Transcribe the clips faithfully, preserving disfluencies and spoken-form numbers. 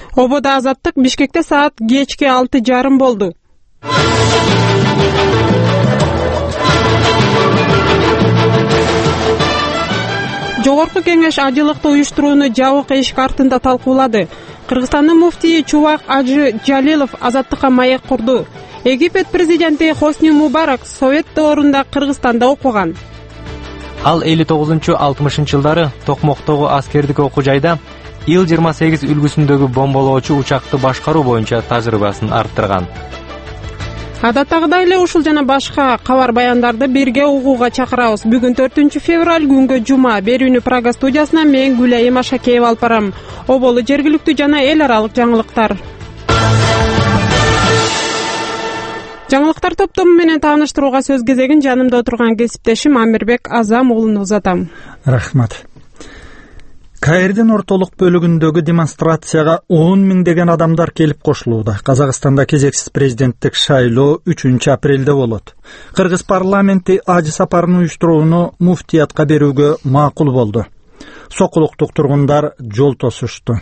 Ободо Азаттык Бишкекте саат кечки алты жарым болду. Жогорку кеңеш ажылыкты уюштурууну жабык эшик артында талкуулады. Кыргызстандын муфтийи Чубак Ажы Жалилов Азаттыкка маек курду. Египет президенти Хосни Мубарак Совет доорунда Кыргызстанда окуган. Ал элүү тогузунчу алтымышынчы жылдары Токмоктогу аскердик окуу жайда Ил жыйырма сегиз үлгүсүндөгү бомболоочу учакты башкаруу боюнча тажрыйбасын арттырган. Адаттагыдай эле ушул жана башка кабар баяндарды бирге угууга чакырабыз. Бүгүн төртүнчү февраль күнгө жума. Берүүнү Прага студиясынан мен Гүлайым Ашакеева алып барам. Оболу жергиликтүү жана эл аралык жаңылыктар. Жаңылыктар топтому менен тааныштырууга сөз кезегин жанымда отурган кесиптешим Амирбек Азам уулуна узатам. Рахмат. Каирдин ортолук бөлүгүндөгү демонстрацияга он миңдеген адамдар келип кошулууда. Казакстанда кезексиз президенттик шайлоо үчүнчү апрелде болот. Кыргыз парламенти ажы сапарын уюштурууну муфтиятка берүүгө макул болду. Сокулуктук тургундар жол тосушту.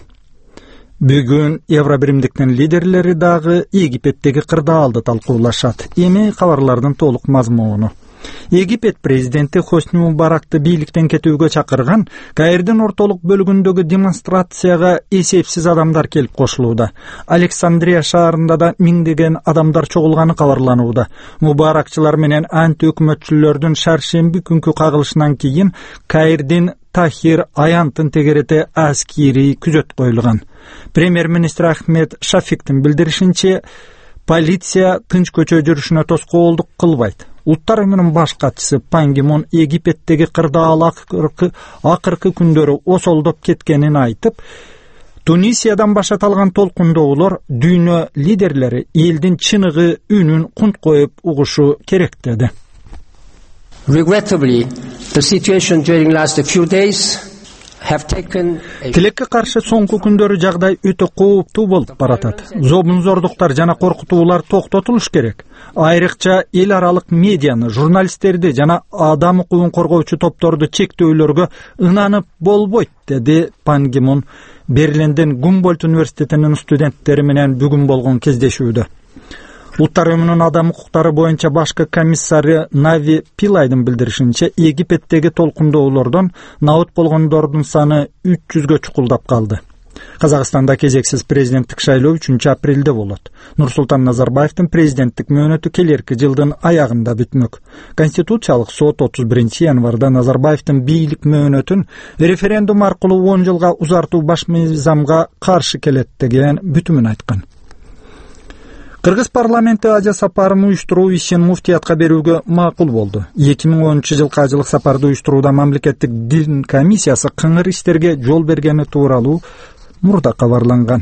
Бүгүн Евробиримдиктин лидерлери дагы Египеттеги кырдаалды талкуулашат. Эми кабарлардын толук мазмуну. Египет президенти Хосни Мубаракты бийликтен кетүүгө чакырган Каирдин ортолук бөлүгүндөгү демонстрацияга эсепсиз адамдар келип кошулууда. Александрия шаарында да миңдеген адамдар чогулганы кабарланууда. Мубаракчылар менен анти өкмөтчүлөрдүн шаршемби күнкү кагылышынан кийин Каирдин Тахир Аянтын тегерети аскери күзөт коюлган. Премьер-министр Ахмед Шафиктин билдиришинче, полиция тынч көчө жүрүшүнө тоскоолдук кылбайт. Улуттар уюмунун баш катчысы Пан Ги Мун Египеттеги кырдаал акыркы, акыркы күндөрү осолдоп кеткенин айтып, Тунисиядан башаталган толкундоолор дүйнө лидерлери элдин чыныгы үнүн кунт коюп угушу керек деди. Regrettably, the situation during last few days Тилекке каршы соңку күндөрү жагдай өтө кооптуу болуп баратат. Зобунзордуктар жана коркутуулар токтотулуш керек. Айрыкча эл аралык медианы, журналисттерди жана адам укугун коргоочу топторду чектөөлөргө ынанып болбойт, деди Пан Ги Мун Берлиндин Гумбольдт университетинин студенттери менен бүгүн болгон кездешүүдө. Улуттар уюмунун адам укуктары боюнча башкы комиссары Нави Пилайдын билдиришинче, Египеттеги толкундоолордон набыт болгондордун саны үч жүзгө чукулдап калды. Казакстанда кезексиз президенттик шайлоо үчүнчү апрелде болот. Нурсултан Назарбаевдин президенттик мөөнөтү келерки жылдын аягында бүтмөк. Конституциялык сот отуз биринчи январда Назарбаевдин бийлик мөөнөтүн референдум аркылуу он жылга узартуу баш мыйзамга каршы келет деген бүтүмүн айткан. Кыргыз парламенти ажы сапарын уюштуруу ишин муфтиятка берүүгө макул болду. эки миң онунчу жылкы ажылык сапарды уюштурууда мамлекеттик дин комиссиясы кыңыр иштерге жол бергени тууралуу мурда кабарланган.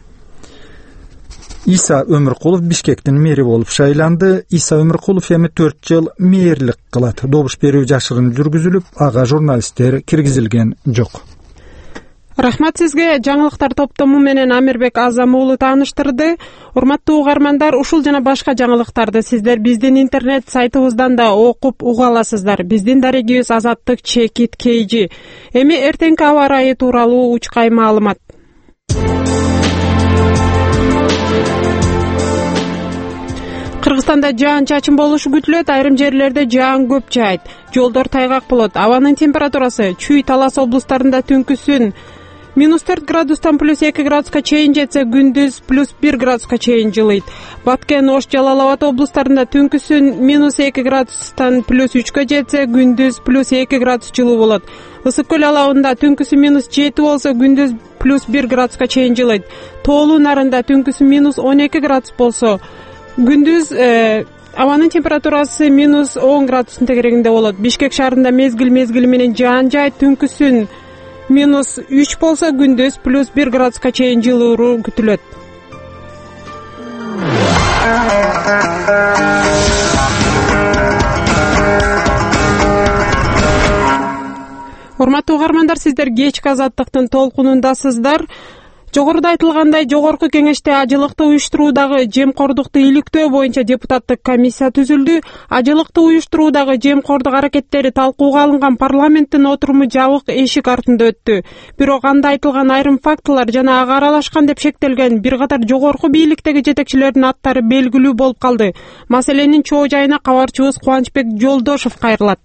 Иса Өмүркулов Бишкектин мэри болуп шайланды. Иса Өмүркулов эми төрт жыл мэрлик кылат. Добуш берүү жашыгын жүргүзүлүп, ага журналисттер киргизилген жок. Рахмат сизге. Жаңылыктар топтому менен Амирбек Азам уулу тааныштырды. Урматтуу угармандар, ушул жана башка жаңылыктарды сиздер биздин интернет сайтыбыздан да окуп уга аласыздар. Биздин дарегибиз Азаттык чекит kg. Эми эртеңки аба ырайы тууралуу учкай маалымат. Кыргызстанда жаан-чачын болушу күтүлөт, айрым жерлерде жаан көп жаайт. Жолдор тайгак болот. Абанын температурасы Чүй, Талас облустарында түнкүсүн минус төрт градустан плюс эки градуска чейин жетсе, күндүз плюс бир градуска чейин жылыйт. Баткен, Ош, Жалал Абад облустарында түнкүсүн минус эки градустан плюс үчкө жетсе, күндүз плюс эки градус жылуу болот. Ысык көл алабында түнкүсү минус жети болсо, күндүз плюс бир градуска чейин жылыйт. Тоолуу нарында түнкүсү минус он эки градус болсо, күндүз э, абанын температурасы минус он градустун тегерегинде болот. Бишкек шаарында мезгил мезгили менен жаан жайт, түнкүсүн минус үч болсо, күндүз плюс бир градуска чейин жылуу күтүлөт. Урматтуу угармандар, сиздер кечки Азаттыктын толкунундасыздар. Жогоруда айтылгандай, Жогорку Кеңеште ажылыкты уюштуруудагы жемкордукту иликтөө боюнча депутаттык комиссия түзүлдү. Ажылыкты уюштуруудагы жемкордук аракеттери талкууга алынган парламенттин отуруму жабык эшик артында өттү. Бирок анда айтылган айрым фактылар жана ага аралашкан деп шектелген бир катар жогорку бийликтеги жетекчилердин аттары белгилүү болуп калды. Маселенин чоо жайына кабарчыбыз Кубанычбек Жолдошов кайрылат.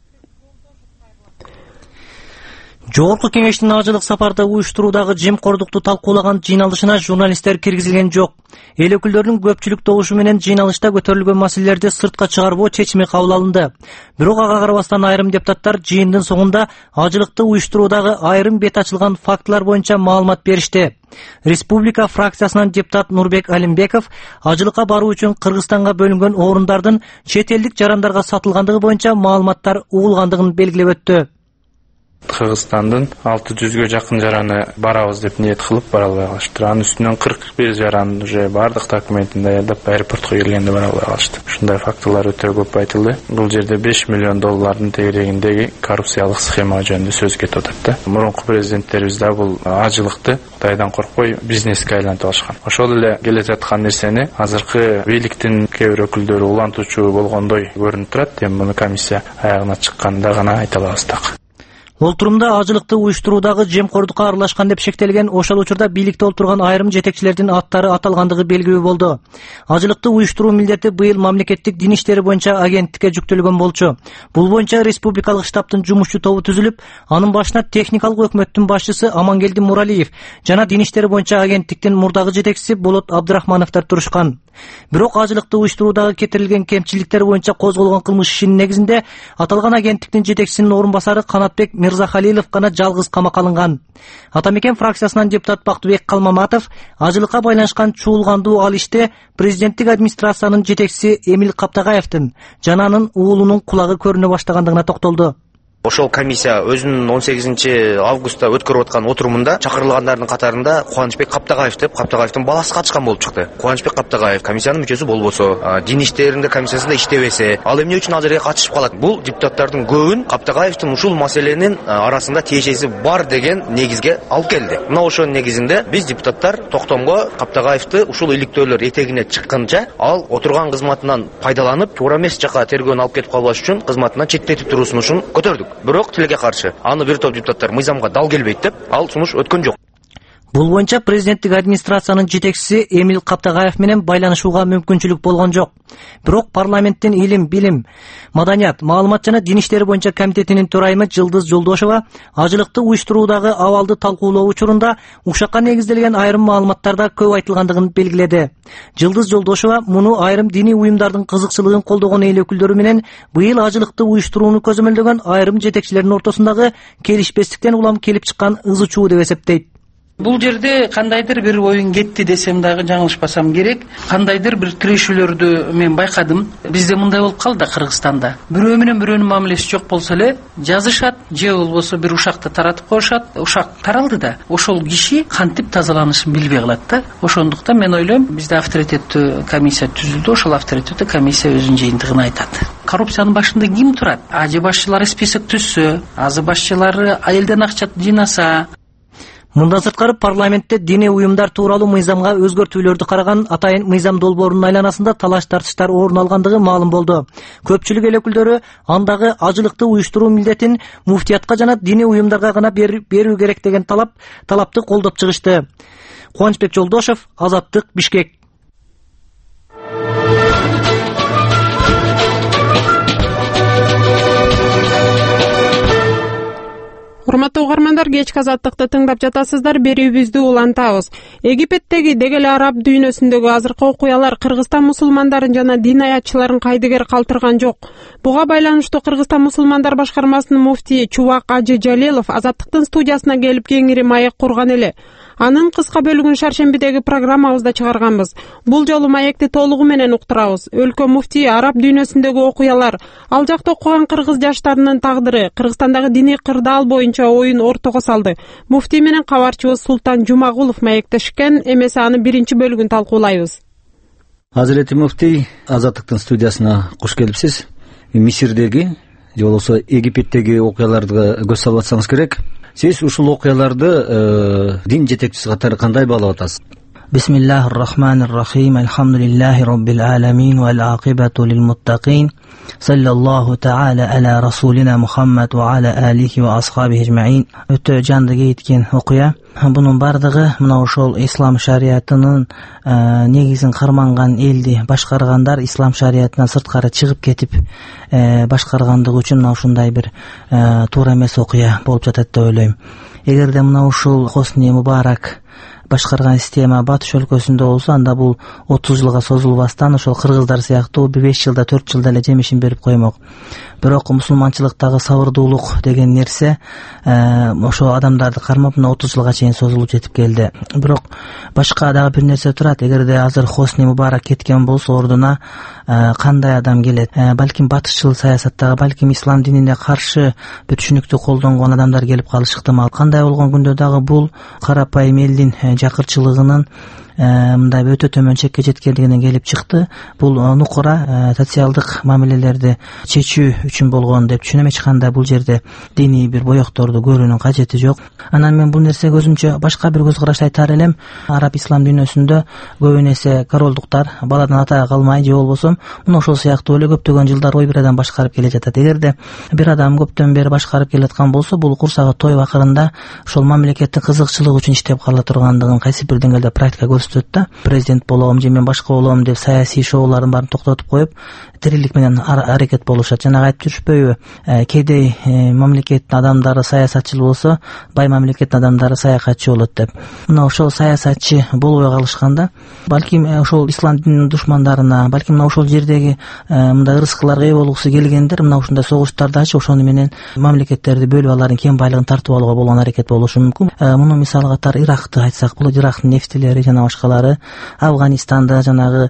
Жогорку Кеңештин ажылык сапарда уюштуруудагы жемкордукту талкуулаган жыйналышына журналисттер киргизилген жок. Эл өкүлдөрүнүн көпчүлүк добушу менен жыйналышта көтөрүлгөн маселелерди сыртка чыгарбоо чечими кабыл алынды. Бирок ага карабастан айрым депутаттар жыйындын соңунда ажылыкты уюштуруудагы айрым бет ачылган фактылар боюнча маалымат беришти. Республика фракциясынан депутат Нурбек Алимбеков ажылыкка баруу үчүн Кыргызстанга бөлүнгөн орундардын чет элдик жарандарга сатылгандыгы боюнча маалыматтар угулгандыгын белгилеп өттү. Кыргызстандын алты жүзгө жакын жараны барабыз деп ниет кылып бара албай калышты. Анын үстүнөн кырк бир жаран уже бардык документин даярдап аэропортко келгенде бара албай калышты. Ушундай фактылар өтө көп айтылды. Бул жерде беш миллион доллардын тегерегиндеги коррупциялык схема жөнүндө сөз кетип атат да. Мурунку президенттерибиз да бул ажылыкты Кытайдан коркпой бизнеске айлантып алышкан. Ошол эле келе жаткан нерсени азыркы бийликтин кээ бир өкүлдөрү улантуучу болгондой көрүнүп турат. Эми муну комиссия аягына чыкканда гана айта алабыз так. Олтурумда ажылыкты уюштуруудагы жемкордукка аралашкан деп шектелген ошол учурда бийликте отурган айрым жетекчилердин аттары аталгандыгы белгилүү болду. Ажылыкты уюштуруу милдети быйыл мамлекеттик дин иштери боюнча агенттикке жүктөлгөн болчу. Бул боюнча республикалык штабтын жумушчу тобу түзүлүп, анын башына техникалык өкмөттүн башчысы Амангелди Муралиев жана дин иштери боюнча агенттиктин мурдагы жетекчиси Болот Абдрахмановдор турушкан. Бирок ажылыкты уюштуруудагы кетирилген кемчиликтер боюнча козголгон кылмыш ишинин негизинде аталган агенттиктин жетекчисинин орун басары Канатбек Мирзахалилов гана жалгыз камакка алынган. Атамекен фракциясынан депутат Бактыбек Калмаматов ажылыкка байланышкан чуулгандуу ал иште президенттик администрациянын жетекчиси Эмил Каптагаевдин жана анын уулунун кулагы көрүнө баштагандыгына токтолду. Ошол комиссия өзүнүн он сегизинчи августта өткөрүп аткан отурумунда чакырылгандардын катарында Кубанычбек Каптагаев деп Каптагаевдин баласы катышкан болуп чыкты. Кубанычбек Каптагаев комиссиянын мүчөсү болбосо, дин иштеринде комиссиясында иштебесе, ал эмне үчүн ал жерге катышып калат? Бул депутаттардын көбүн Каптагаевдин ушул маселенин арасында тиешеси бар деген негизге алып келди. Мына ошонун негизинде биз депутаттар токтомго Каптагаевди ушул иликтөөлөр этегине чыкканча ал отурган кызматынан пайдаланып, туура эмес жака тергөөнү алып кетип калбаш үчүн кызматынан четтетип туруу сунушун көтөрдүк. Бирок тилге каршы аны бир топ депутаттар мыйзамга дал келбейт деп ал сунуш өткөн жок. Бул боюнча президенттик администрациянын жетекчиси Эмил Каптагаев менен байланышууга мүмкүнчүлүк болгон жок. Бирок парламенттин илим, билим, маданият, маалымат жана дин иштери боюнча комитетинин төрайымы Жылдыз Жолдошова ажылыкты уюштуруудагы абалды талкуулоо учурунда ушакка негизделген айрым маалыматтарда көп айтылгандыгын белгиледи. Жылдыз Жолдошова муну айрым диний уюмдардын кызыкчылыгын колдогон эл өкүлдөрү менен быйыл ажылыкты уюштурууну көзөмөлдөгөн айрым жетекчилердин ортосундагы келишпестиктен улам келип чыккан ызы чуу деп эсептейт. Бул жерде кандайдыр бир оюн кетти десем дагы жаңылышпасам керек. Кандайдыр бир тирешүүлөрдү мен байкадым. Бизде мындай болуп калды Кыргызстанда. Бирөө менен бирөөнүн мамилеси жок болсо эле жазышат, же болбосо бир ушакты таратып коюшат. Ушак таралды да, ошол киши кантип тазаланышын билбей калат да. Ошондуктан мен ойлойм, бизде авторитеттүү комиссия түзүлдү. Ошол авторитеттүү комиссия өзүнүн жыйынтыгын айтат. Коррупциянын башында ким турат? Ажы башчылары список түзсө, азы башчылары айылдан акча жыйнаса. Мындан сырткары парламентте диний уюмдар тууралуу мыйзамга өзгөртүүлөрдү караган атайын мыйзам долбоорунун айланасында талаш тартыштар орун алгандыгы маалым болду. Көпчүлүк эл өкүлдөрү андагы ажылыкты уюштуруу милдетин муфтиятка жана диний уюмдарга гана берүү керек деген талап талапты колдоп чыгышты. Кубанычбек Жолдошов, Азаттык, Бишкек. Урматтуу угармандар, кечки Азаттыкты тыңдап жатасыздар. Берүүбүздү улантабыз. Египеттеги дегеле араб дүйнөсүндөгү азыркы окуялар Кыргызстан мусулмандарын жана дин аятчыларын кайдыгер калтырган жок. Буга байланыштуу Кыргызстан мусулмандар башкармасынын муфтии Чубак Ажы Жалелов Азаттыктын студиясына келип кеңири маек курган эле. Анын кыска бөлүгүн шаршембидеги программабызда чыгарганбыз. Бул жолу маекти толугу менен уктурабыз. Өлкө муфтии араб дүйнөсүндөгү окуялар, ал жакта окуган кыргыз жаштарынын тагдыры, Кыргызстандагы диний кырдаал боюнча оюн ортого салды. Муфтий менен кабарчыбыз Султан Жумагулов маектешкен, эмесе анын биринчи бөлүгүн талкуулайбыз. Азирети муфтий, Азаттыктын студиясына куш келипсиз. Мисирдеги же болбосо Египеттеги окуяларды көз салып атсаңыз керек. Сиз ушул окуяларды дин жетекчиси катары кандай баалап атасыз? بسم الله الرحمن الرحيم الحمد لله رب العالمين والعاقبة للمتقين صلى الله تعالى على رسولنا محمد وعلى آله وأصحابه أجمعين. Өтө жанды кеткен окуя. Бунун бардыгы мына ошол ислам шариятынын негизин карманган элди башкаргандар ислам шариятынан сырткары чыгып кетип башкаргандыгы үчүн мына ушундай бир туура эмес окуя болуп жатат деп ойлойм. Эгерде мына ушул Хосни Мубарак башкарган система Батыш өлкөсүндө болсо, анда бул отуз жылга созулбастан ошол кыргыздар сыяктуу беш жылда төрт жылда эле жемишин берип коймок. Бирок мусулманчылыктагы сабырдуулук деген нерсе ошол адамдарды кармап мына отуз жылга чейин созулуп жетип келди. Бирок башка дагы бир нерсе турат. Эгерде азыр Хосни Мубарак кеткен болсо, ордуна кандай адам келет? Балким батышчыл саясаттагы, балким ислам динине каршы бир түшүнүктү колдонгон адамдар келип калышы ыктымал. Кандай болгон күндө дагы бул карапайым элдин жакырчылыгынын мындай өтө төмөн чекке жеткендигинен келип чыкты. Бул нукура социалдык мамилелерди чечүү үчүн болгон деп түшүнөм. Эч кандай бул жерде диний бир боекторду көрүүнүн кажети жок. Анан мен бул нерсеге өзүмчө башка бир көз карашты айтар элем. Араб ислам дүйнөсүндө көбүн эсе королдуктар баладан атага калмай, же болбосо мына ошол сыяктуу эле көптөгөн жылдар бою бир адам башкарып келе жатат. Эгерде бир адам көптөн бери башкарып келе жаткан болсо, бул курсагы тоюп акырында ошол мамлекеттин кызыкчылыгы үчүн иштеп кала тургандыгын кайсы бир деңгээлде практика көрсөтөт да. Президент болом же мен башка болом деп саясий шоуларын баарын токтотуп коюп, тирилик менен аракет болушат. Жанагы айтып жүрүшпөйбү? Кедей мамлекеттин адамдары саясатчыл болсо, бай мамлекеттин адамдары саякатчы болот деп. Мына ошол саясатчы болбой калышканда, балким ошол ислам дининин душмандарына, балким мына ошол жердеги мындай ырыскыларга ээ болгусу келгендер мына ушундай согуштарды ачып, ошону менен мамлекеттерди бөлүп, алардын кем байлыгын тартып алууга болгон аракет болушу мүмкүн. Муну мисал катары Иракты айтсак болот. Ирактын нефтилери жана башкалары, Афганистанда жанагы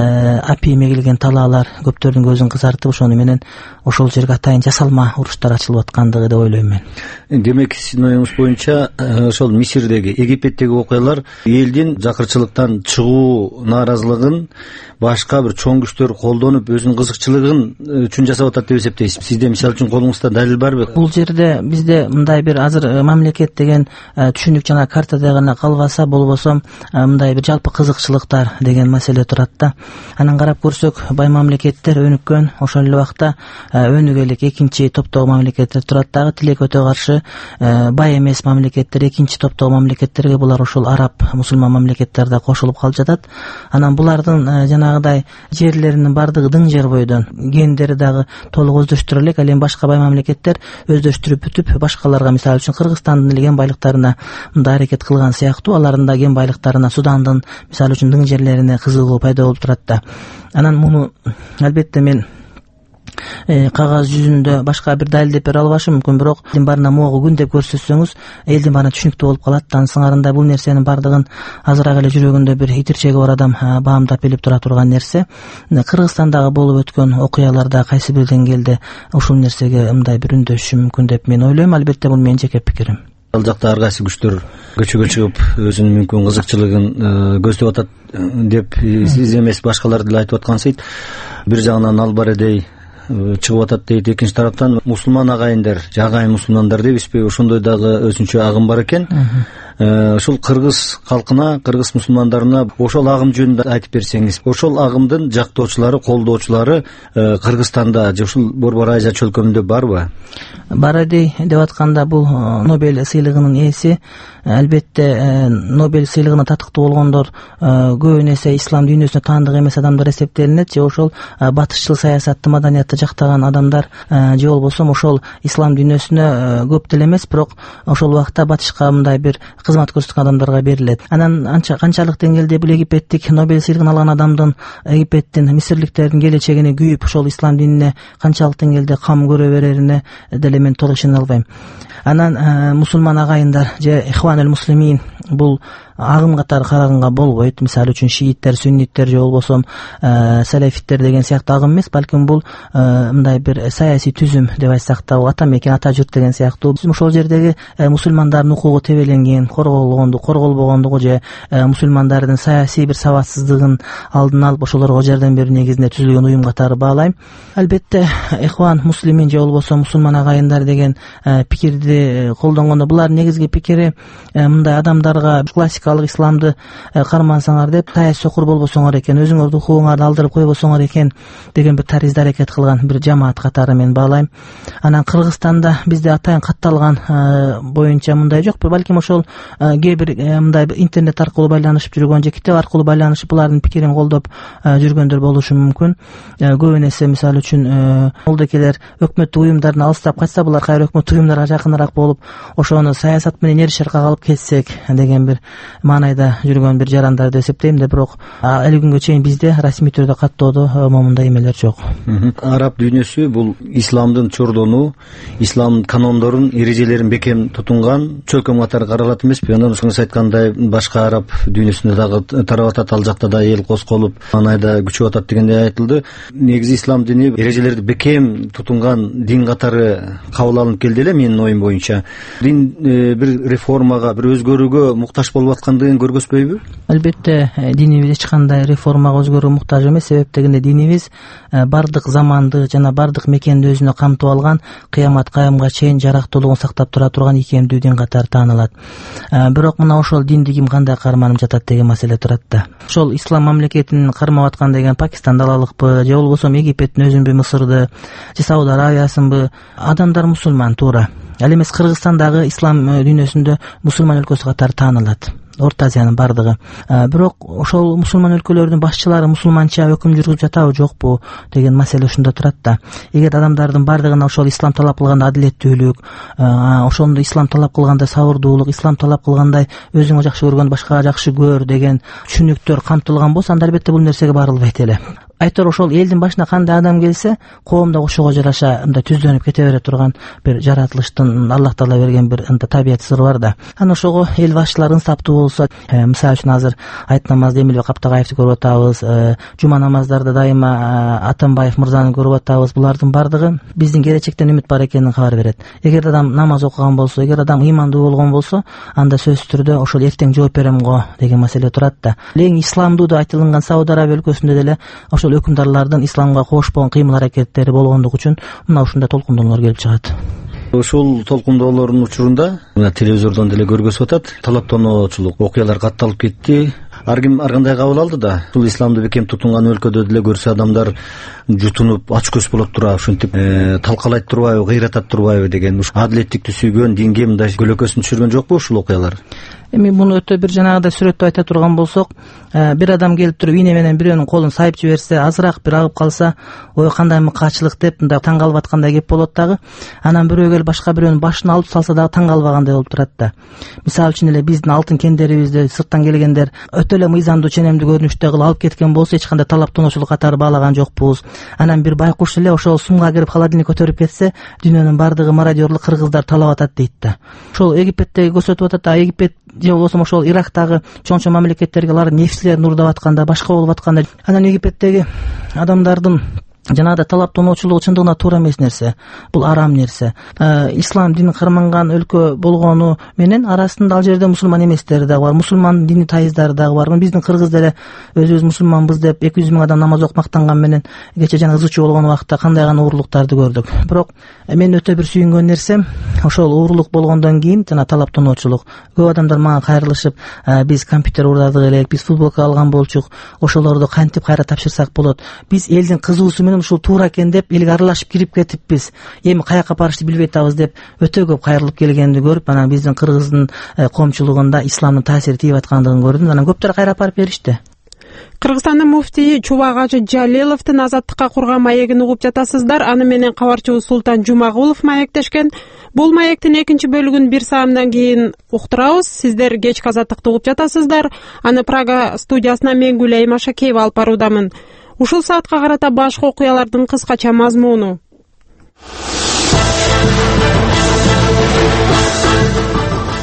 апийме келген талаалар көптөрдүн көзүн кызартып, ошону менен ошол жерге атайын жасалма уруштар ачылып аткандыгы деп ойлойм мен. Демек, сиздин оюңуз боюнча ошол Мисирдеги, Египеттеги окуялар элдин жакырчылыктан чыгуу нааразылыгын башка бир чоң күчтөр колдонуп, өзүнүн кызыкчылыгын үчүн жасап атат деп эсептейсиз. Сизде мисалы үчүн колуңузда далил барбы? Бул жерде бизде мындай бир азыр мамлекет деген түшүнүк жана картада гана калбаса, болбосо мындай бир жалпы кызыкчылыктар деген маселе турат да. Анан карап көрсөк, бай мамлекеттер өнүккөн, ошол эле убакта өнүгө элек экинчи топтогу мамлекеттер турат дагы. Тилекке өтө каршы бай эмес мамлекеттер, экинчи топтогу мамлекеттерге, булар ошол араб мусулман мамлекеттерде кошулуп калып жатат. Анан булардын жанагыдай жерлеринин бардыгы дың жер бойдон, гендери дагы толук өздөштүрө элек. Ал эми башка бай мамлекеттер өздөштүрүп бүтүп, башкаларга мисалы үчүн Кыргызстандын эле ген байлыктарына мындай аракет кылган сыяктуу, алардын да ген байлыктарына, Судандын мисалы үчүн дың жерлерине кызыгуу пайда болуп турат да. Анан муну албетте мен кагаз жүзүндө башка бир далил деп бере албашым мүмкүн, бирок элдин баарына могу күн деп көрсөтсөңүз, элдин баарына түшүнүктүү болуп калат. Ансыңарында бул нерсенин бардыгын азыраак эле жүрөгүндө бир итирчеги бар адам баамдап билип тура турган нерсе. Кыргызстандагы болуп өткөн окуяларда кайсы бир деңгээлде ушул нерсеге мындай бир үндөшү мүмкүн деп мен ойлойм. Албетте бул менин жеке пикирим. Ал жакта ар кайсы күчтөр көчөгө чыгып, өзүнүн мүмкүн кызыкчылыгын көздөп атат деп сиз эмес башкалар деле айтып аткансыйт. Бир жагынан Албаредей чыгып атат дейт, экинчи тараптан мусулман агайындар, жагайын мусулмандар дейбизби, ошондой дагы өзүнчө агым бар экен. Ошол кыргыз калкына, кыргыз мусулмандарына ошол агым жөнүндө айтып берсеңиз, ошол агымдын жактоочулары, колдоочулары Кыргызстанда же ушул Борбор Айжа чөлкөмүндө барбы? Барадей деп атканда, бул Нобель сыйлыгынын ээси. Албетте Нобель сыйлыгына татыктуу болгондор көбүн эсе ислам дүйнөсүнө таандык эмес адамдар эсептелинет, же ошол батышчыл саясатты, маданиятты жактаган адамдар, же болбосо ошол ислам дүйнөсүнө көп деле эмес, бирок ошол убакта батышка мындай бир кызмат көрсөткөн адамдарга берилет. Анан анча канчалык деңгээлде бул египеттик Нобель сыйлыгын алган адамдын, египеттин, мисирликтердин келечегине күйүп, ошол ислам динине канчалык деңгээлде кам көрө берерине деле мен толук ишене албайм. Анан мусулман агайындар же Ихванул Муслимин, бул агым катары караганга болбойт. Мисалы үчүн шииттер, сүнниттер же болбосо салафиттер деген сыяктуу агым эмес, балким бул мындай бир саясий түзүм деп айтсак да, ата мекен, ата журт деген сыяктуу ошол жердеги мусулмандардын укугу тебеленген, корголгондугу, корголбогондугу же мусулмандардын саясий бир сабатсыздыгын алдын алып ошолорго жардам берүү негизинде түзүлгөн уюм катары баалайм. Албетте Ихван Муслимин же болбосо мусулман агайындар деген пикирди колдонгондо булардын негизги пикири мындай адамдарга классикалык исламды кармансаңар деп, таяз сокур болбосоңор экен, өзүңөрдүн укугуңарды алдырып койбосоңор экен деген бир таризде аракет кылган бир жамаат катары мен баалайм. Анан Кыргызстанда бизде атайын катталган боюнча мындай жок, балким ошол кээ бир мындай интернет аркылуу байланышып жүргөн же китеп аркылуу байланышып булардын пикирин колдоп жүргөндөр болушу мүмкүн. Көбүн эсе мисалы үчүн молдекелер өкмөттүк уюмдардан алыстап качса, булар кайра өкмөттүк уюмдарга жакыныраак болуп, ошону саясат менен эр шаркка алып кетсек деген бир маанайда жүргөн бир жарандар деп эсептейм да, бирок али күнгө чейин бизде расмий түрдө каттоодо момундай эмелер жок. Араб дүйнөсү бул исламдын чордону, ислам канондорун, эрежелерин бекем тутунган чөлкөм катары каралат эмеспи? Андан сиз айткандай башка араб дүйнөсүндө дагы тарап атат, ал жакта да эл косколуп маанайда күчөп атат дегендей айтылды. Негизи ислам дини эрежелерди бекем тутунган дин катары кабыл алынып келди эле, менин оюм боюнча. Дин бир реформага, бир өзгөрүүгө муктаж болуп аткандыгын көргөзбөйбү? Албетте динибиз эч кандай реформага, өзгөрүүгө муктаж эмес. Себеп дегенде динибиз бардык заманды жана бардык мекенди өзүнө камтып алган, кыямат кайымга чейин жарактуулугун сактап тура турган ийкемдүү дин катары таанылат. Бирок мына ошол динди ким кандай карманып жатат деген маселе турат да. Ошол ислам мамлекетин кармап аткан деген Пакистанды алалыкпы же болбосо Египеттин өзүнбү, Мысырды же Сауд Аравиясынбы, адамдар мусулман туура. Ал эмес Кыргызстандагы ислам дүйнөсүндө мусулман өлкөсү катары таанылат. Орто Азиянын бардыгы. Бирок ошол мусулман өлкөлөрдүн башчылары мусулманча өкүм жүргүзүп жатабы жокпу деген маселе ушунда турат да. Эгер адамдардын бардыгына ошол ислам талап кылганда адилеттүүлүк, ошондо ислам талап кылганда сабырдуулук, ислам талап кылгандай өзүңө жакшы көргөндү башкага жакшы көр деген түшүнүктөр камтылган болсо, анда албетте бул нерсеге барылбайт эле. Айтор ошол элдин башына кандай адам келсе, коом да ошого жараша мындай түздөнүп кете бере турган бир жаратылыштын Аллах Таала берген бир табият сыры бар да. Анан ошого эл башчылары ынсаптуу болсо, мисалы үчүн азыр айт намазды Эмилбек Каптагаевди көрүп атабыз, жума намаздарды дайыма Атамбаев мырзаны көрүп атабыз. Булардын бардыгы биздин келечектен үмүт бар экенин кабар берет. Эгер адам намаз окуган болсо, эгер адам ыймандуу болгон болсо, анда сөзсүз түрдө ошол эртең жооп берем го деген маселе турат да. Эң исламдуу деп айтылган Сауд Арабия өлкөсүндө деле ошол өкүмдарлардын исламга кошпогон кыймыл аракеттери болгондугу үчүн мына ушундай толкундоолор келип чыгат. Ошол толкундоолордун учурунда мына телевизордон деле көргөзүп атат, талаптоочулук окуялар катталып кетти. Ар ким ар кандай кабыл алды да, бул исламды бекем тутунган өлкөдө деле көрсө адамдар жутунуп ач көз болот тура, ушинтип талкалайт турбайбы, кыйратат турбайбы деген, ушу адилеттикти сүйгөн, динге мындай көлөкөсүн түшүргөн жокпу ушул окуялар? Эми муну өтө бир жанагыдай сүрөттөп айта турган болсок, бир адам келип туруп ийне менен бирөөнүн колун сайып жиберсе, азыраак бир агып калса, ой кандай мыкаачылык деп мындай таң калып аткандай кеп болот дагы. Анан бирөө келип башка бирөөнүн башын алып салса дагы таң калбагандай болуп турат да. Мисалы үчүн эле биздин алтын кендерибизди сырттан келгендер өтө эле мыйзамдуу, ченемдүү көрүнүштө кылып алып кеткен болсо, эч кандай талаптоочулук катары баалаган жокпуз. Анан бир байкуш эле ошол сумга кирип холодильник көтөрүп кетсе, дүйнөнүн бардыгы мародёрлук кыргыздар талап атат дейт да. Ошол Египеттеги көрсөтүп атат да, Египет же болбосо ошол Ирактагы чоң-чоң мамлекеттерге алар нефтилерин урдап атканда, башка болуп атканда, анан Египеттеги адамдардын жанагыдай талаптоочулугу чындыгында туура эмес нерсе. Бул арам нерсе. Ислам динин карманган өлкө болгону менен арасында ал жерде мусулман эместер дагы бар, мусулман дини тайыздары дагы бар. Биздин кыргыз деле өзүбүз мусулманбыз деп эки жүз миң адам намаз окуп мактанган менен кече жана ызы чуу болгон убакта кандай гана уурлуктарды көрдүк. Бирок мен өтө бир сүйүнгөн нерсем ошол уурлук болгондон кийин жана талаптоочулук. Көп адамдар мага кайрылышып, биз компьютер уурдадык элек, биз футболка алган болчук, ошолорду кантип кайра тапшырсак болот? Биз элдин кызуусу менен ушул туура экен деп элге аралашып кирип кетипбиз. Эми каяка барышты билбей атабыз деп өтө көп кайрылып келгенди көрүп, анан биздин кыргыздын коомчулугунда исламдын таасири тийип аткандыгын көрдүм. Анан көптөр кайра апарып беришти. Кыргызстандын муфтийи Чубак Ажы Жалиловдун азаттыкка курган маегин угуп жатасыздар. Аны менен кабарчыбыз Султан Жумагулов маектешкен. Бул маектин экинчи бөлүгүн бир саамдан кийин уктурабыз. Сиздер кечки азаттыкты угуп жатасыздар. Аны Прага студиясынан мен Гүлай Машакеева алып баруудамын. Ушул саатка карата башка окуялардын кыскача мазмуну.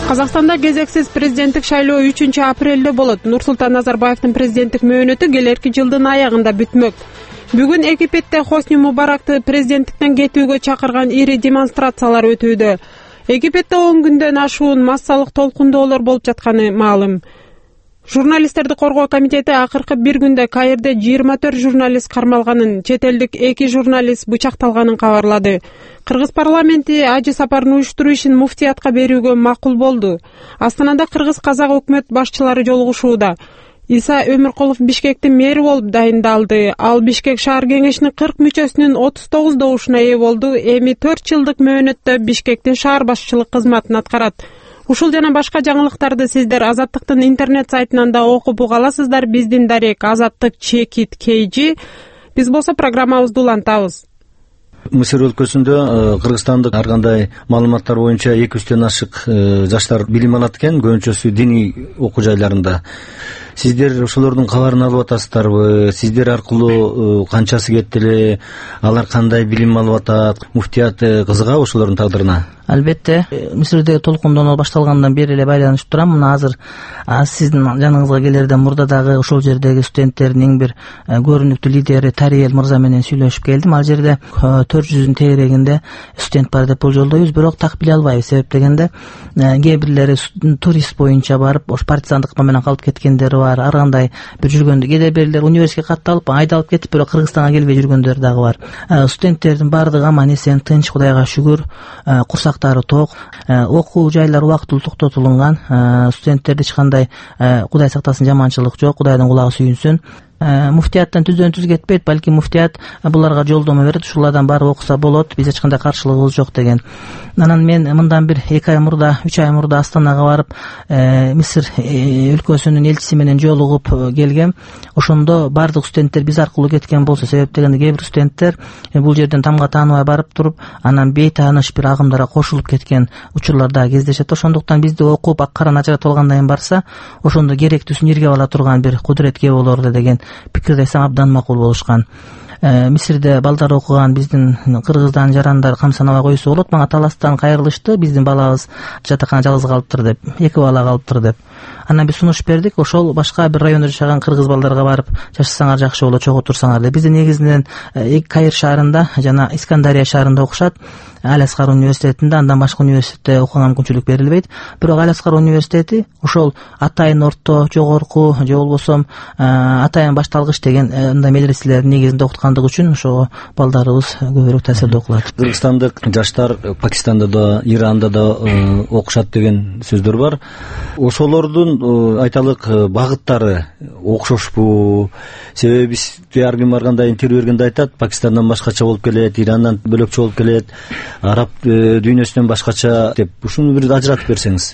Казакстанда кезексиз президенттик шайлоо үчүнчү апрелде болот. Нурсултан Назарбаевдин президенттик мөөнөтү келерки жылдын аягында бүтмөк. Бүгүн Египетте Хосни Мубаракты президенттиктен кетүүгө чакырган ири демонстрациялар өтүүдө. Египетте он күндөн ашуун массалык толкундоолор болуп жатканы маалым. Журналисттерди коргоо комитети акыркы бир күндө Каирде жыйырма төрт журналист кармалганын, чет элдик эки журналист бычакталганын кабарлады. Кыргыз парламенти ажы сапарын уюштуруу ишин муфтиятка берүүгө макул болду. Астанада кыргыз-казак өкмөт башчылары жолугушууда. Иса Өмүркулов Бишкектин мэри болуп дайындалды. Ал Бишкек шаар кеңешинин кырк мүчөсүнүн отуз тогуз добушуна ээ болду. Эми төрт жылдык мөөнөттө Бишкектин шаар башчылык кызматын аткарат. Ушул жана башка жаңылыктарды сиздер Азаттыктын интернет сайтынан да окуп уга аласыздар. Биздин дарек Азаттык чекит кейжи. Биз болсо программабызды улантабыз. Мисыр өлкөсүндө Кыргызстандык ар кандай маалыматтар боюнча эки жүздөн ашык жаштар билим алат экен, көбүнчөсү диний окуу жайларында. Сиздер ошолордун кабарын алып атасыздарбы? Сиздер аркылуу канчасы кетти эле? Алар кандай билим алып атат? Муфтият кызыгабы ошолордун тагдырына? Албетте, Мисирде толкундонуу башталгандан бери эле байланышып турам. Мына азыр сиздин жаныңызга келерден мурда дагы ошол жердеги студенттердин бир көрүнүктүү лидери Тариел мырза менен сүйлөшүп келдим. Ал жерде төрт жүздүн тегерегинде студент бар деп болжолдойбуз, бирок так биле албайбыз. Себеп дегенде кээ бирлери турист боюнча барып, ош партизандык менен калып кеткендери бар. Ар кандай бир жүргөндө кээ бирлер университетке катталып, айдалып кетип, бирок Кыргызстанга келбей жүргөндөр дагы бар. Студенттердин баардыгы аман эсен, тынч, Кудайга шүгүр, курсактары ток, окуу жайлар убактылуу токтотулунган. Студенттерде эч кандай Кудай сактасын жаманчылык жок, Кудайдын кулагы сүйүнсүн. Муфтияттан түздөн түз кетпейт, балки муфтият буларга жолдомо берет, ушулардан барып окуса болот, биз эч кандай каршылыгыбыз жок деген. Анан мен мындан бир эки ай мурда, үч ай мурда Астанага барып, Мисыр өлкөсүнүн элчиси менен жолугуп келгем. Ошондо бардык студенттер биз аркылуу кеткен болсо, себеп дегенде кээ бир студенттер бул жерден тамга тааныбай барып туруп, анан бейтааныш бир агымдарга кошулуп кеткен учурлар да кездешет. Ошондуктан бизди окуп, ак-караны ажыратып алгандан кийин барса, ошондо керектүүсүн жерге ала турган бир кудуретке болорду деген пикирди айтсам абдан макул болушкан. Мисирде балдар окуган биздин кыргыздан жарандар кам санабай койсо болот. Мага таластан кайрылышты, биздин балабыз жатакана жалгыз калыптыр деп, эки бала калыптыр деп. Анан биз сунуш бердик, ошол башка бир райондо жашаган кыргыз балдарга барып жашасаңар жакшы болот, чогуу турсаңар деп. Бизде негизинен Каир шаарында жана Искандария шаарында окушат. Аль-Аскар университетинде, андан башка университетте окуганга мүмкүнчүлүк берилбейт. Бирок Аль-Аскар университети ошол атайын орто, жогорку же болбосо атайын башталгыч деген мындай медреселердин негизинде окуткандыгы үчүн ошо балдарыбыз көбүрөөк таасирде окулат. Кыргызстандык жаштар Пакистанда да, Иранда да окушат деген сөздөр бар. Ошолордун айталык багыттары окшошпу? Себеби биз ар ким барганда интервью бергенде айтат, Пакистандан башкача болуп келет, Ирандан бөлөкчө болуп келет, араб дүйнөсүнөн башкача деп. Ушуну бир ажыратып берсеңиз.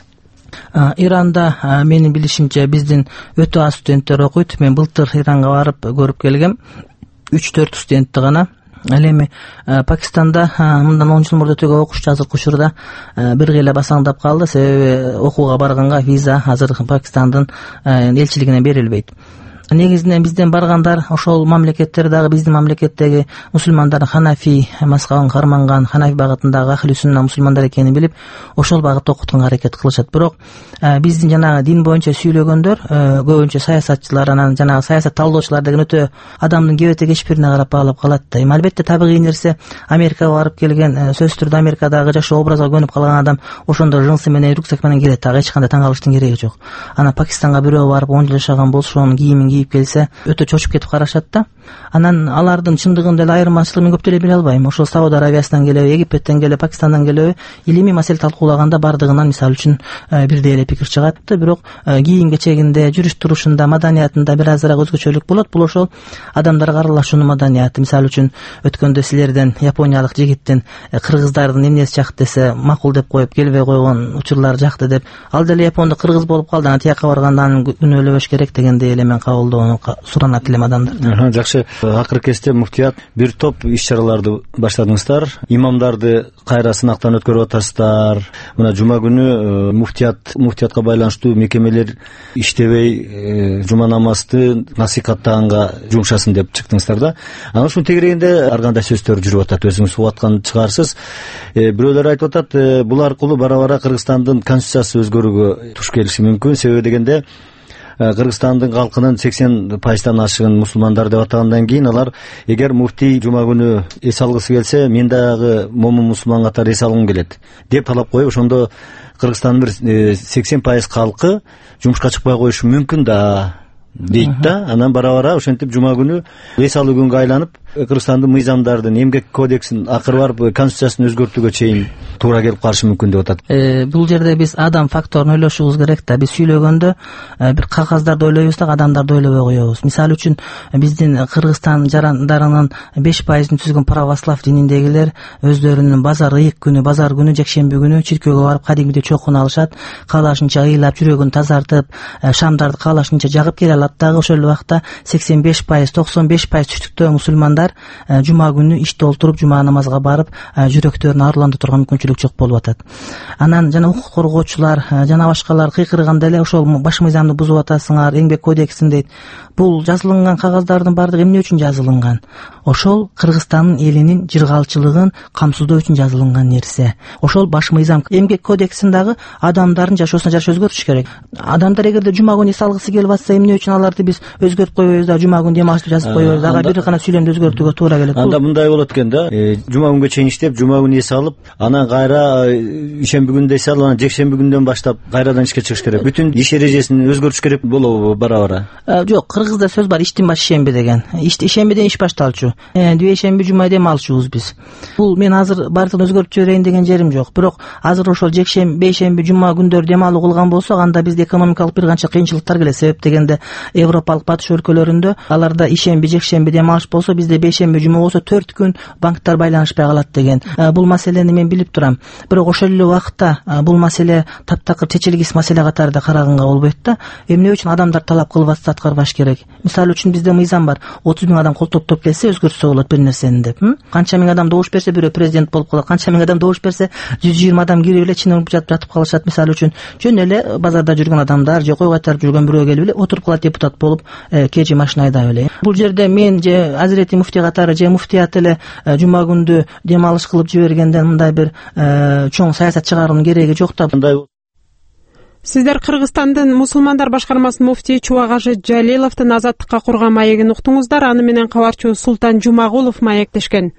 Иранда менин билишимче биздин өтө аз студенттер окуйт. Мен былтыр Иранга барып көрүп келгем. үч төрт студентти гана. Ал эми Пакистанда мындан он жыл мурда өтөгө окуш азыркы учурда бир кыйла басаңдап калды. Себеби окууга барганга виза азыр Пакистандын элчилигинен берилбейт. Негизинен бизден баргандар ошол мамлекеттер дагы биздин мамлекеттеги мусулмандар Ханафи мазхабын карманган, Ханафи багытындагы ахли сунна мусулмандар экенин билип, ошол багытта окутканга аракет кылышат. Бирок биздин жанагы дин боюнча сүйлөгөндөр көбүнчө саясатчылар, анан жанагы саясат талдоочулар деген өтө адамдын кебете кечпирине карап баалап калат да. Эми албетте табигый нерсе, Америкага барып келген, сөзсүз түрдө Америкадагы жашоо образга көнүп калган адам ошондо жынсы менен, рюкзак менен келет, ага эч кандай таң калыштын кереги жок. Анан Пакистанга бирөө барып он жыл жашаган болсо, ошонун кийимин кийип келсе, өтө чочуп кетип карашат да. Анан алардын чындыгында эле айырмачылыгын мен көп деле биле албайм. Ошол Сауд Аравиясынан келеби, Египеттен келеби, Пакистандан келеби, илимий маселе талкуулаганда бардыгынан мисалы үчүн бирдей эле пикир чыгат. Бирок кийим кечегинде, жүрүш турушунда, маданиятында бир азыраак өзгөчөлүк болот. Бул ошол адамдарга аралашуунун маданияты. Мисалы үчүн өткөндө силерден япониялык жигиттин кыргыздардын эмнеси жакты десе, макул деп коюп келбей койгон учурлар жакты деп, ал деле япондо кыргыз болуп калды, анан тияка барганда анын күнөө өлөбөш керек дегендей эле мен кабылдоону суранат элем адамдар. Жакшы. жакшы. Акыркы кезде муфтият бир топ иш чараларды баштадыңыздар. Имамдарды кайра сынактан өткөрүп атасыздар. Мына жума күнү муфтият муфтиятка байланыштуу мекемелер иштебей жума намазды насихаттаганга жумшасын деп чыктыңыздар да. Анан ушуну тегерегинде ар кандай сөздөр жүрүп атат, өзүңүз угуп аткан чыгарсыз. Бирөөлөр айтып атат, бул аркылуу бара-бара Кыргызстандын конституциясы өзгөрүүгө туш келиши мүмкүн. Себеби дегенде Кыргызстандын калкынын сексен пайыздан ашыгын мусулмандар деп атагандан кийин алар эгер муфтий жума күнү эс алгысы келсе, мен дагы момун мусулман катары эс алгым келет деп талап коюп, ошондо Кыргызстандын бир сексен пайыз калкы жумушка чыкпай коюшу мүмкүн да дейт да. Анан бара-бара ошентип жума күнү эс алуу күнгө айланып, Кыргызстандын мыйзамдардын, эмгек кодексин, акыры барып конституциясын өзгөртүүгө чейин туура келип калышы мүмкүн деп атат. Бул жерде биз адам факторун ойлошубуз керек да. Биз сүйлөгөндө бир кагаздарды ойлойбуз да, адамдарды ойлобой коебуз. Мисалы үчүн биздин Кыргызстан жарандарынын беш пайызын түзгөн православ дининдегилер өздөрүнүн базар ыйык күнү, базар күнү, жекшемби күнү чиркөөгө барып кадимгидей чокуна алышат, каалашынча ыйлап, жүрөгүн тазартып, шамдарды каалашынча жагып келе алат. Дагы ошол убакта сексен беш пайыз, токсон беш пайыз түштүктө мусулмандар жума күнү иште олтуруп жума намазга барып жүрөктөрүн аруландыра турган мүмкүнчүлүк жок болуп атат. Анан жана укук коргоочулар жана башкалар кыйкырганда эле ошол баш мыйзамды бузуп атасыңар, эмгек кодексин дейт. Бул жазылынган кагаздардын баардыгы эмне үчүн жазылынган? Ошол Кыргызстандын элинин жыргалчылыгын камсыздоо үчүн жазылынган нерсе. Ошол баш мыйзам. Эмгек кодексин дагы адамдардын жашоосуна жараша өзгөртүш керек. Адамдар эгерде жума күнү эс алгысы келип атса, эмне үчүн аларды биз өзгөртүп койбойбуз да, жума күнү дем алышты жазып койбойбуз. Дагы бир гана сүйлөмдү өзгөртүүгө туура келет. Анда мындай болот экен да. Жума күнгө чейин иштеп, жума күнү эс алып, анан кайра ишемби күндө эс алып, анан жекшемби күндөн баштап кайрадан ишке чыгыш керек. Бүтүн иш эрежесин өзгөртүш керек болобу бара-бара? Жок, кыргызда сөз бар, иштин башы ишемби деген. Ишембиден иш башталчу. Дүйшемби жума дем алчубуз биз. Бул мен азыр баардыгын өзгөртүп жиберейин деген жерим жок. Бирок азыр ошол жекшемби, бейшемби, жума күндөрү дем алуу кылган болсок, анда бизде экономикалык бир канча кыйынчылыктар келет. Себеп дегенде Европалык батыш өлкөлөрүндө аларда ишемби, жекшемби дем алыш болсо, бизде бейшемби жума болсо төрт күн банктар байланышпай калат деген. Бул маселени мен билип турам. Бирок ошол эле убакытта бул маселе таптакыр чечилгис маселе катары да караганга болбойт да. Эмне үчүн адамдар талап кылып атса аткарбаш керек? Мисалы үчүн бизде мыйзам бар. отуз миң адам кол топтоп келсе өзгөртсө болот бир нерсени деп. Канча миң адам добуш берсе бирөө президент болуп калат. Канча миң адам добуш берсе жүз жыйырма адам кирип эле чиновник жатып калышат. Мисалы үчүн жөн эле базарда жүргөн адамдар же кой кайтарып жүргөн бирөө келип эле отуруп калат, депутат болуп кежи машина айдап эле. Бул жерде мен же Азирети муфтий катары же муфтият эле жума күндү дем алыш кылып жибергенден мындай бир чоң саясат чыгаруунун кереги жок да. Сиздер Кыргызстандын мусулмандар башкармасынын муфтии Чубагажы Жалиловдун азаттыкка курган маегин уктуңуздар. Аны менен кабарчы Султан Жумагулов маектешкен.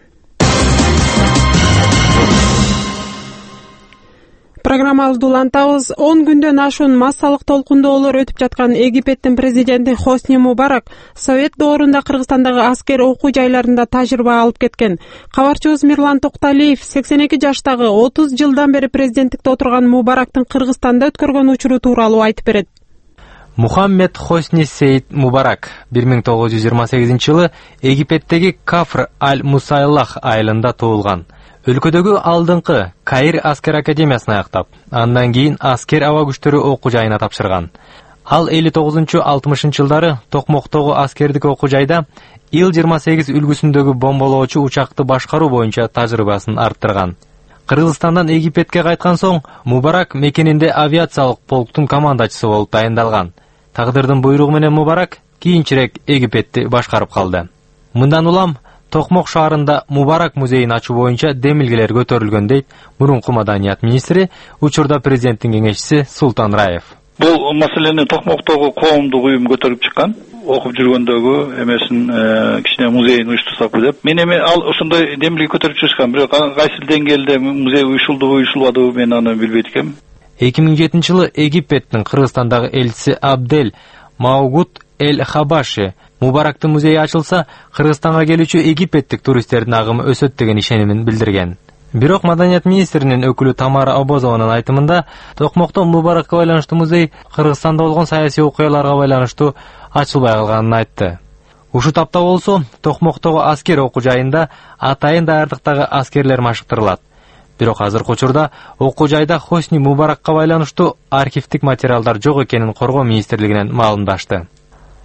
Программабызды улантабыз. он күндөн ашуун массалык толкундоолор өтүп жаткан Египеттин президенти Хосни Мубарак Совет доорунда Кыргызстандагы аскер окуу жайларында тажрыйба алып кеткен. Кабарчыбыз Мирлан Токталиев сексен эки жаштагы отуз жылдан бери президенттикте отурган Мубарактын Кыргызстанда өткөргөн учуру тууралуу айтып берет. Мухаммед Хосни Сейд Мубарак бир миң тогуз жүз жыйырма сегизинчи жылы Египеттеги Кафр аль-Мусайлах айылында туулган. Өлкөдөгү алдыңкы Каир аскер академиясын аяктап, андан кийин аскер аба күчтөрү окуу жайына тапшырган. Ал элүү тогузунчу алтымышынчы жылдары Токмоктогу аскердик окуу жайда ил жыйырма сегиз үлгүсүндөгү бомболоочу учакты башкаруу боюнча тажрыйбасын арттырган. Кыргызстандан Египетке кайткан соң Мубарак мекенинде авиациялык полктун командачысы болуп дайындалган. Тагдырдын буйругу менен Мубарак кийинчерээк Египетти башкарып калды. Мындан улам Токмок шаарында Мубарак музейин ачуу боюнча демилгелер көтөрүлгөн дейт мурунку маданият министри, учурда президенттин кеңешчиси Султан Раев. Бул маселени Токмоктогу коомдук уюм көтөрүп чыккан. Окуп жүргөндөгү эмесин кичине музейин уюштурсакпы деп. Мен эми ал ошондой демилге көтөрүп чыгышкан. Бирок кайсы деңгээлде музей уюшулдубу, уюшулбадыбы мен аны билбейт экенмин. эки миң жетинчи жылы Египеттин Кыргызстандагы элчиси Абдель Маугут эль-Хабаши Мубарактын музейи ачылса, Кыргызстанга келүүчү египеттик туристтердин агымы өсөт деген ишенимин билдирген. Бирок маданият министринин өкүлү Тамара Обозованын айтымында, Токмокто Мубаракка байланыштуу музей Кыргызстанда болгон саясий окуяларга байланыштуу ачылбай калганын айтты. Ушу тапта болсо, Токмоктогу аскер окуу жайында атайын даярдыктагы аскерлер машыктырылат. Бирок азыркы учурда окуу жайда Хосни Мубаракка байланыштуу архивдик материалдар жок экенин Коргоо министрлигинен маалымдашты.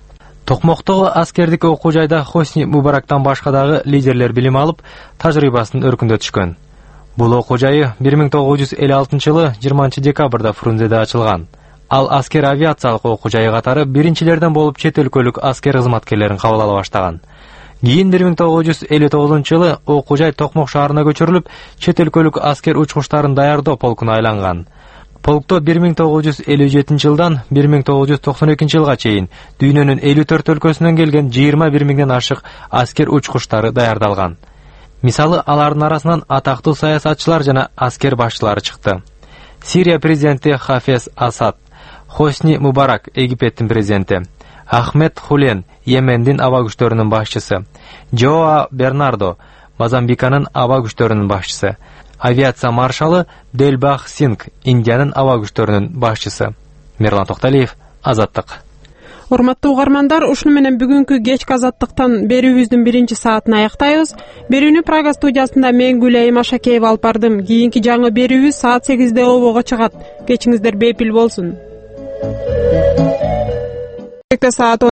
Токмоктогу аскердик окуу жайда Хосни Мубарактан башка дагы лидерлер билим алып, тажрыйбасын өркүндөтүшкөн. Бул окуу жайы бир миң тогуз жүз элүү алтынчы жылы жыйырманчы декабрда Фрунзеде ачылган. Ал аскер авиациялык окуу жайы катары биринчилерден болуп чет өлкөлүк аскер кызматкерлерин кабыл ала баштаган. Кийин бир миң тогуз жүз элүү тогузунчу жылы окуу жай Токмок шаарына көчүрүлүп, чет өлкөлүк аскер учкучтарын даярдоо полкуна айланган. Полкто бир миң тогуз жүз элүү жетинчи жылдан бир миң тогуз жүз токсон экинчи жылга чейин дүйнөнүн элүү төрт өлкөсүнөн келген жыйырма бир миңден ашык аскер учкучтары даярдалган. Мисалы, алардын арасынан атактуу саясатчылар жана аскер башчылары чыкты. Сирия президенти Хафез Асад, Хосни Мубарак, Египеттин президенти, Ахмед Хулен, Йемендин аба күчтөрүнүн башчысы, Жоа Бернардо, Мозамбиканын аба күчтөрүнүн башчысы, авиация маршалы Делбах Синг, Индиянын аба күчтөрүнүн башчысы. Мерлан Токталиев, Азаттык. Урматтуу угармандар, ушуну менен бүгүнкү кечки Азаттыктан берүүбүздүн биринчи саатын аяктайбыз. Берүүнү Прага студиясында мен Гүлайым Ашакеева алып бардым. Кийинки жаңы берүүбүз саат сегизде обого чыгат. Кечиңиздер бейпил болсун. Саат